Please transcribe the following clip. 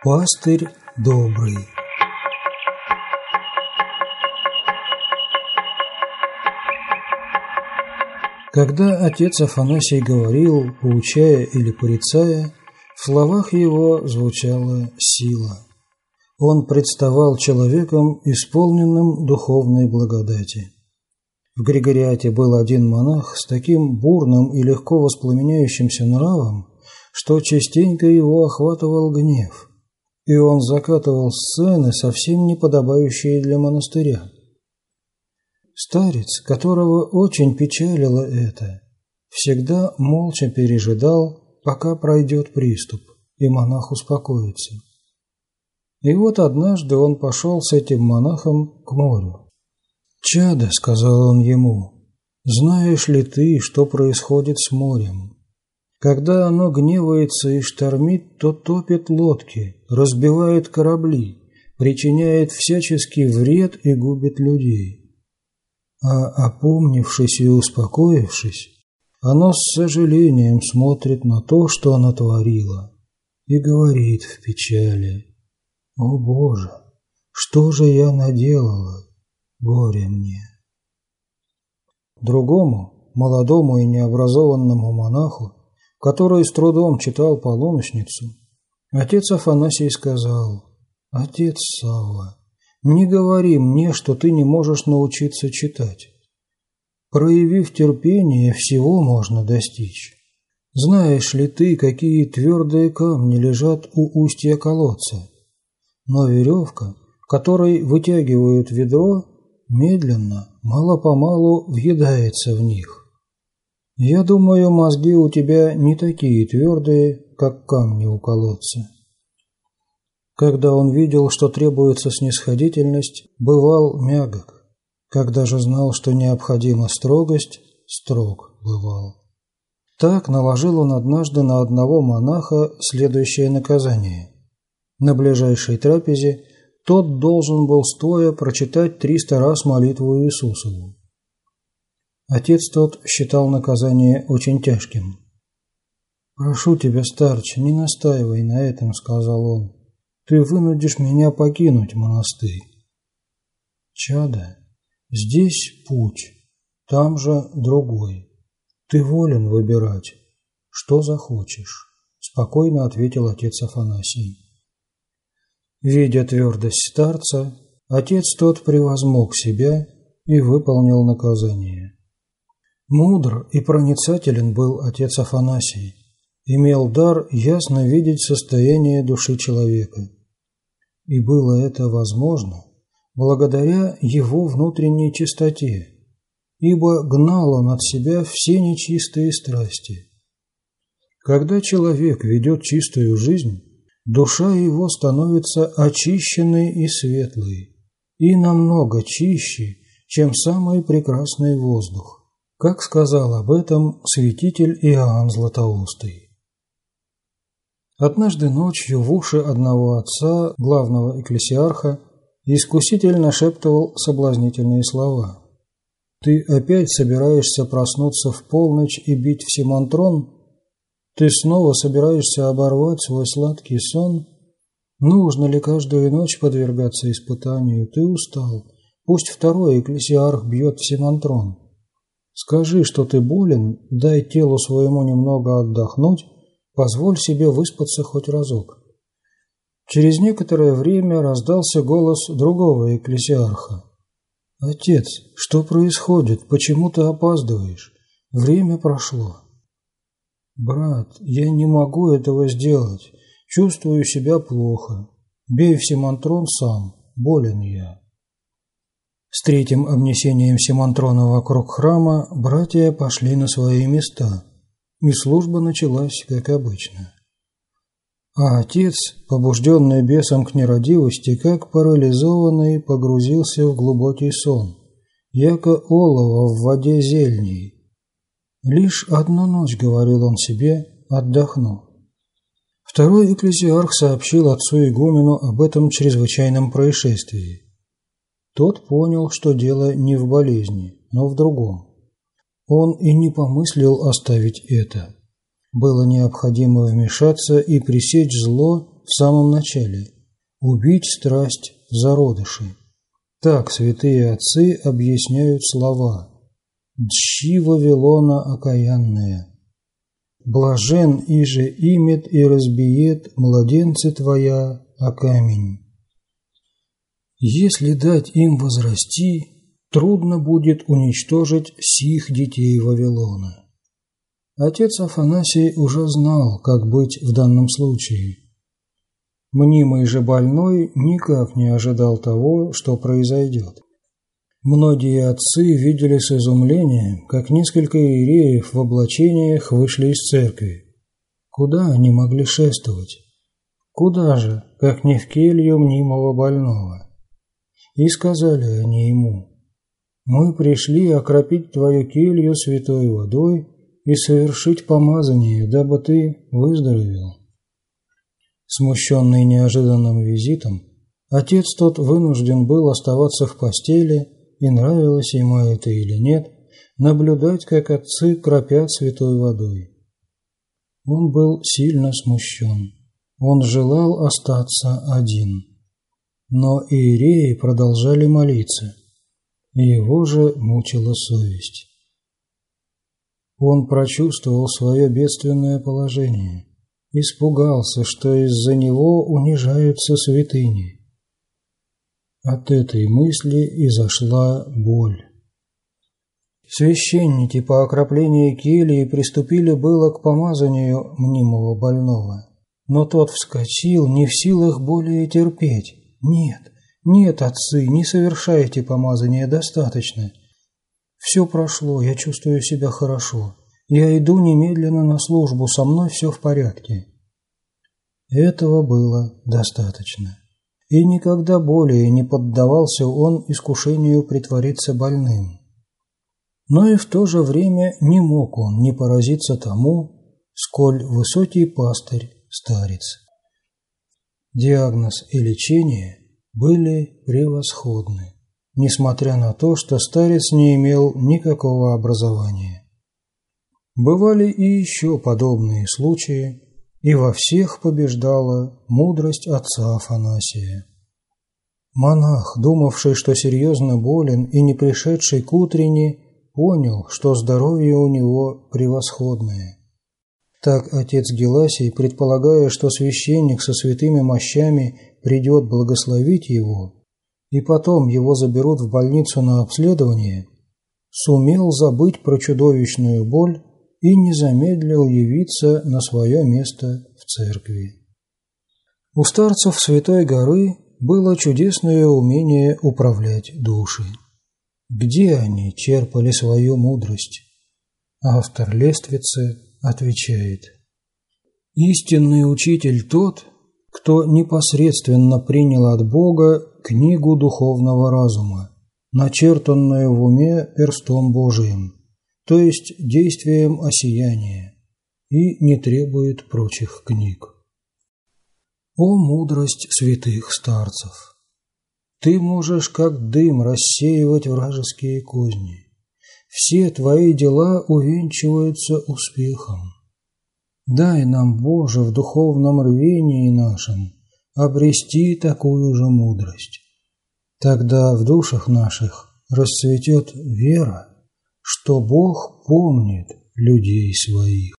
Пастырь добрый. Когда отец Афанасий говорил, поучая или порицая, в словах его звучала сила. Он представал человеком, исполненным духовной благодати. В Григориате был один монах с таким бурным и легко воспламеняющимся нравом, что частенько его охватывал гнев, и он закатывал сцены, совсем не подобающие для монастыря. Старец, которого очень печалило это, всегда молча пережидал, пока пройдет приступ, и монах успокоится. И вот однажды он пошел с этим монахом к морю. «Чадо», — сказал он ему, — «знаешь ли ты, что происходит с морем? Когда оно гневается и штормит, то топит лодки, разбивает корабли, причиняет всяческий вред и губит людей. А опомнившись и успокоившись, оно с сожалением смотрит на то, что оно творило, и говорит в печали: «О Боже, что же я наделала? Горе мне!» Другому, молодому и необразованному монаху, который с трудом читал полуночницу, отец Афанасий сказал: «Отец Савва, не говори мне, что ты не можешь научиться читать. Проявив терпение, всего можно достичь. Знаешь ли ты, какие твердые камни лежат у устья колодца? Но веревка, которой вытягивают ведро, медленно, мало-помалу въедается в них. Я думаю, мозги у тебя не такие твердые, как камни у колодца». Когда он видел, что требуется снисходительность, бывал мягок. Когда же знал, что необходима строгость, строг бывал. Так наложил он однажды на одного монаха следующее наказание. На ближайшей трапезе тот должен был стоя прочитать 300 раз молитву Иисусову. Отец тот считал наказание очень тяжким. «Прошу тебя, старче, не настаивай на этом», — сказал он. «Ты вынудишь меня покинуть монастырь». «Чадо, здесь путь, там же другой. Ты волен выбирать, что захочешь», — спокойно ответил отец Афанасий. Видя твердость старца, отец тот превозмог себя и выполнил наказание. Мудр и проницателен был отец Афанасий, имел дар ясно видеть состояние души человека. И было это возможно благодаря его внутренней чистоте, ибо гнал он от себя все нечистые страсти. Когда человек ведет чистую жизнь, душа его становится очищенной и светлой, и намного чище, чем самый прекрасный воздух, как сказал об этом святитель Иоанн Златоустый. Однажды ночью в уши одного отца, главного экклесиарха, искуситель нашептывал соблазнительные слова. «Ты опять собираешься проснуться в полночь и бить в симантрон? Ты снова собираешься оборвать свой сладкий сон? Нужно ли каждую ночь подвергаться испытанию? Ты устал. Пусть второй экклесиарх бьет в симантрон. Скажи, что ты болен, дай телу своему немного отдохнуть, позволь себе выспаться хоть разок». Через некоторое время раздался голос другого экклесиарха. «Отец, что происходит? Почему ты опаздываешь? Время прошло». «Брат, я не могу этого сделать. Чувствую себя плохо. Бей в симантрон сам. Болен я». С третьим обнесением симантрона вокруг храма братья пошли на свои места, и служба началась, как обычно. А отец, побужденный бесом к нерадивости, как парализованный, погрузился в глубокий сон, яко олово в воде зельней. «Лишь одну ночь, — говорил он себе, — отдохну». Второй экклесиарх сообщил отцу-игумену об этом чрезвычайном происшествии. Тот понял, что дело не в болезни, но в другом. Он и не помыслил оставить это. Было необходимо вмешаться и пресечь зло в самом начале – убить страсть в зародыше. Так святые отцы объясняют слова «Дщи Вавилона окаянная». «Блажен иже имет и разбиет младенцы твоя о камень». Если дать им возрасти, трудно будет уничтожить сих детей Вавилона. Отец Афанасий уже знал, как быть в данном случае. Мнимый же больной никак не ожидал того, что произойдет. Многие отцы видели с изумлением, как несколько иереев в облачениях вышли из церкви. Куда они могли шествовать? Куда же, как не в келью мнимого больного? И сказали они ему: «Мы пришли окропить твою келью святой водой и совершить помазание, дабы ты выздоровел». Смущенный неожиданным визитом, отец тот вынужден был оставаться в постели, и нравилось ему это или нет, наблюдать, как отцы кропят святой водой. Он был сильно смущен. Он желал остаться один. Но иереи продолжали молиться, и его же мучила совесть. Он прочувствовал свое бедственное положение, испугался, что из-за него унижаются святыни. От этой мысли изошла боль. Священники по окроплении кельи приступили было к помазанию мнимого больного, но тот вскочил, не в силах более терпеть. «Нет, нет, отцы, не совершайте помазание, достаточно. Все прошло, я чувствую себя хорошо. Я иду немедленно на службу, со мной все в порядке». Этого было достаточно. И никогда более не поддавался он искушению притвориться больным. Но и в то же время не мог он не поразиться тому, сколь высокий пастырь старец. Диагноз и лечение были превосходны, несмотря на то, что старец не имел никакого образования. Бывали и еще подобные случаи, и во всех побеждала мудрость отца Афанасия. Монах, думавший, что серьезно болен и не пришедший к утренне, понял, что здоровье у него превосходное. Так отец Геласий, предполагая, что священник со святыми мощами придет благословить его, и потом его заберут в больницу на обследование, сумел забыть про чудовищную боль и не замедлил явиться на свое место в церкви. У старцев Святой горы было чудесное умение управлять души. Где они черпали свою мудрость? Автор лествицы отвечает: «Истинный учитель тот, кто непосредственно принял от Бога книгу духовного разума, начертанную в уме перстом Божиим, то есть действием осияния, и не требует прочих книг». О мудрость святых старцев! Ты можешь как дым рассеивать вражеские козни. Все твои дела увенчиваются успехом. Дай нам, Боже, в духовном рвении нашем обрести такую же мудрость. Тогда в душах наших расцветет вера, что Бог помнит людей своих.